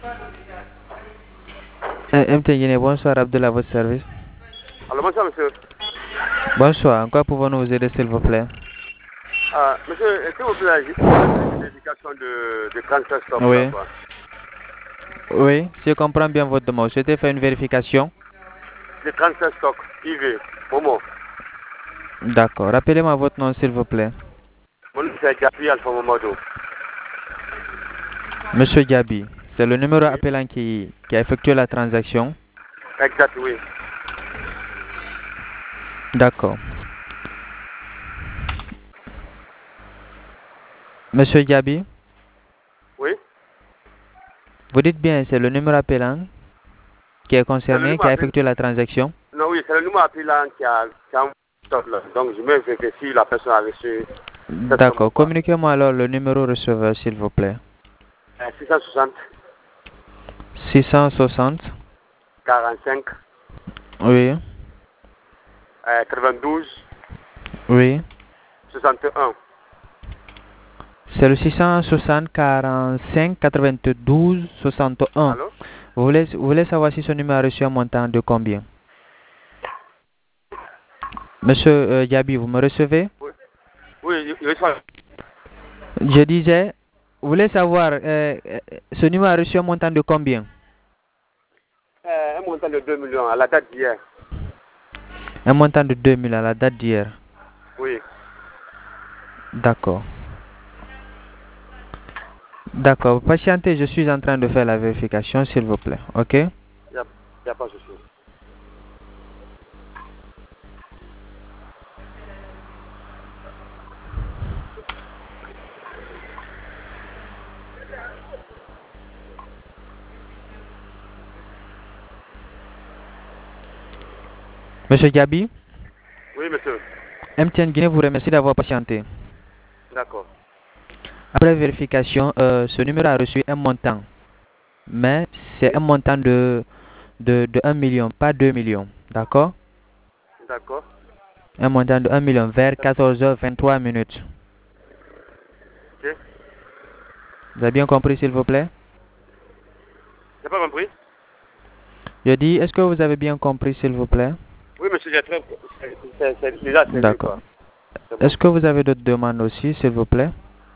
MTN Guinée, bonsoir, Abdullah, à votre service. Alors, bonsoir, monsieur. Bonsoir, en quoi pouvons-nous vous aider, s'il vous plaît? Monsieur, s'il vous plaît, j'ai une vérification de cancer stop là, Oui, quoi. oui, si je comprends bien votre demande, vous souhaitez faire une vérification? De cancer stock, IV, Momo. D'accord, rappelez-moi votre nom, s'il vous plaît. Mon nom c'est Gabi Alpha Mamadou. Monsieur Gabi, c'est le numéro Oui, appelant qui a effectué la transaction? exact, oui. D'accord. Monsieur Gabi, Oui, vous dites bien, c'est le numéro appelant qui est c'est le concerné, numéro qui a appel. effectué la transaction? Non, oui, c'est le numéro appelant qui a un stop là. Donc, je me vérifie si la personne a reçu cette somme ou D'accord, pas. communiquez-moi alors le numéro receveur, s'il vous plaît. 660 660, 45 oui, 92 oui. 61. C'est le 660 45 92 61. Allô? Vous voulez savoir si ce numéro a reçu un montant de combien? Monsieur Gabi, vous me recevez? Oui, oui, il reçoit Je disais, vous voulez savoir ce numéro a reçu un montant de combien? un montant de 2 millions à la date d'hier. Un montant de 2000 à la date d'hier. Oui, D'accord. D'accord. Patientez, je suis en train de faire la vérification, s'il vous plaît. OK? il n'y a pas de souci. Monsieur Gabi, Oui, monsieur. MTN Guinée vous remercie d'avoir patienté. D'accord. Après vérification, ce numéro a reçu un montant, mais c'est Oui, un montant de 1 million, pas 2 millions. D'accord? d'accord. Un montant de 1 million vers 14h23 minutes. Ok. Vous avez bien compris, s'il vous plaît? J'ai pas compris? Je dis, est-ce que vous avez bien compris, s'il vous plaît? Oui, monsieur, j'ai très... C'est déjà servi, D'accord. quoi. C'est bon. Est-ce que vous avez d'autres demandes aussi, s'il vous plaît?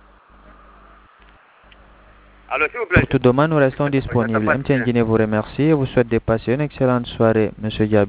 Alors, s'il vous plaît, Pour toute demande, nous restons j'entends disponibles. pas MTN bien. Guinée vous remercie et vous souhaite de passer une excellente soirée, Monsieur Gabi.